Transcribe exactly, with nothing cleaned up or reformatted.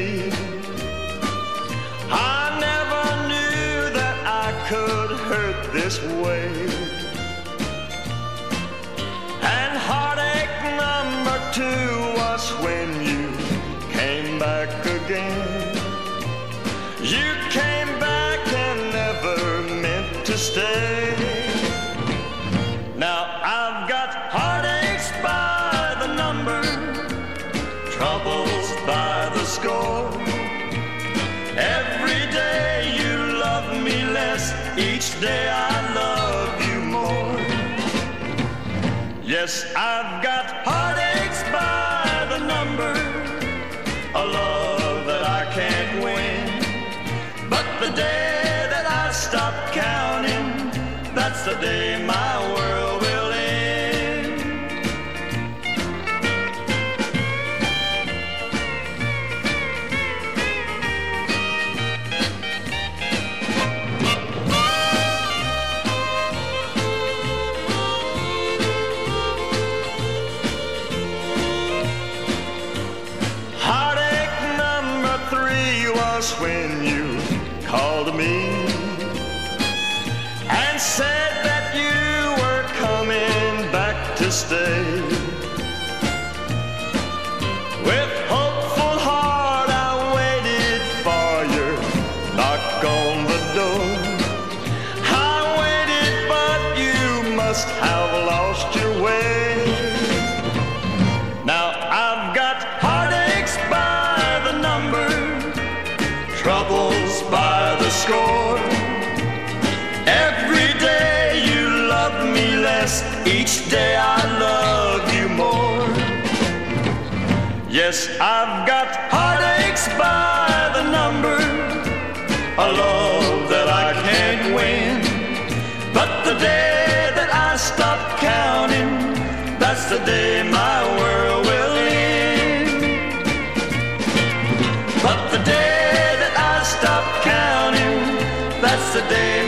I never knew that I could hurt this way. And heartache number two was when you came back again. You came back and never meant to stay. Now I've got heartaches by the number, troubles by the score. Every day you love me less, each day I love you more. Yes, I've got heartaches by the number, a love that I can't win. But the day that I stop counting, that's the day my world will end. Heartache number three was when you called me and said that you were coming back to stay. With hopeful heart I waited for your knock on the door. I waited, but you must have lost your way. Now I've got heartaches by the number, troubles by the score. Every day you love me less, each day I love you more. Yes, I've got heartaches by the number, a love that I can't win. But the day that I stop counting, that's the day my world will end. But the day that I stop counting, that's the day